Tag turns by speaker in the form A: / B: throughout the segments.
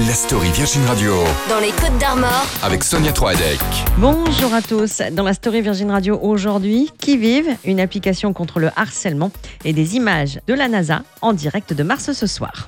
A: La story Virgin Radio
B: dans les Côtes d'Armor
A: avec Sonia Troadec.
C: Bonjour à tous. Dans la story Virgin Radio aujourd'hui, Qui Vive, une application contre le harcèlement et des images de la NASA en direct de Mars ce soir.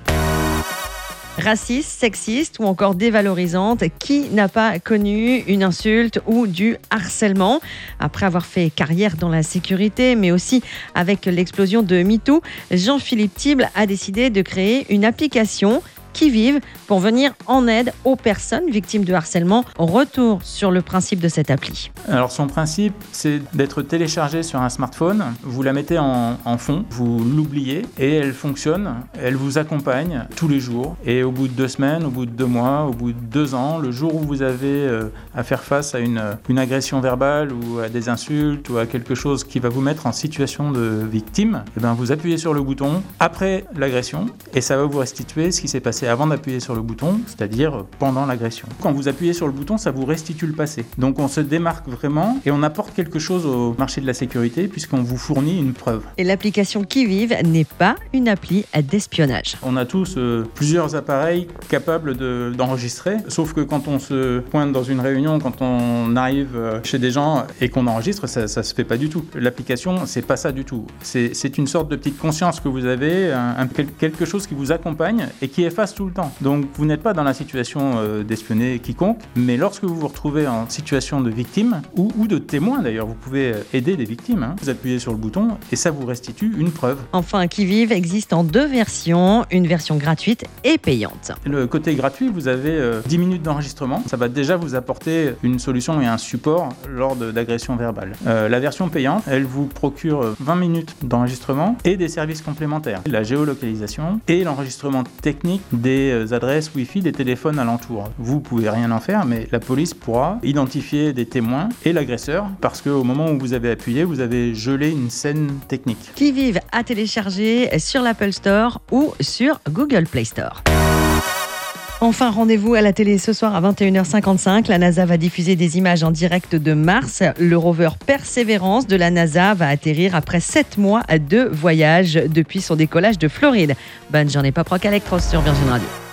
C: Raciste, sexiste ou encore dévalorisante, qui n'a pas connu une insulte ou du harcèlement ? Après avoir fait carrière dans la sécurité, mais aussi avec l'explosion de MeToo, Jean-Philippe Tible a décidé de créer une application Qui Vive pour venir en aide aux personnes victimes de harcèlement. Retour sur le principe de cette appli.
D: Alors son principe, c'est d'être téléchargée sur un smartphone. Vous la mettez en fond, vous l'oubliez et elle fonctionne. Elle vous accompagne tous les jours. Et au bout de 2 semaines, au bout de 2 mois, au bout de 2 ans, le jour où vous avez à faire face à une agression verbale ou à des insultes ou à quelque chose qui va vous mettre en situation de victime, vous appuyez sur le bouton après l'agression et ça va vous restituer ce qui s'est passé avant d'appuyer sur le bouton, c'est-à-dire pendant l'agression. Quand vous appuyez sur le bouton, ça vous restitue le passé. Donc on se démarque vraiment et on apporte quelque chose au marché de la sécurité puisqu'on vous fournit une preuve.
C: Et l'application Qui Vive n'est pas une appli d'espionnage.
D: On a tous plusieurs appareils capables d'enregistrer, sauf que quand on se pointe dans une réunion, quand on arrive chez des gens et qu'on enregistre, ça se fait pas du tout. L'application, c'est pas ça du tout. C'est une sorte de petite conscience que vous avez, quelque chose qui vous accompagne et qui efface tout le temps. Donc vous n'êtes pas dans la situation d'espionner quiconque, mais lorsque vous vous retrouvez en situation de victime ou de témoin d'ailleurs, vous pouvez aider des victimes. Vous appuyez sur le bouton et ça vous restitue une preuve.
C: Enfin, Qui Vive existe en 2 versions, une version gratuite et payante.
D: Le côté gratuit, vous avez 10 minutes d'enregistrement. Ça va déjà vous apporter une solution et un support lors d'agressions verbales. La version payante, elle vous procure 20 minutes d'enregistrement et des services complémentaires. La géolocalisation et l'enregistrement technique des adresses Wi-Fi des téléphones alentours. Vous pouvez rien en faire, mais la police pourra identifier des témoins et l'agresseur parce qu'au moment où vous avez appuyé, vous avez gelé une scène technique.
C: Qui Vive à télécharger sur l'Apple Store ou sur Google Play Store. Enfin, rendez-vous à la télé ce soir à 21h55. La NASA va diffuser des images en direct de Mars. Le rover Persévérance de la NASA va atterrir après 7 mois de voyage depuis son décollage de Floride. Bonne journée, Pop Rock Electros sur Virgin Radio.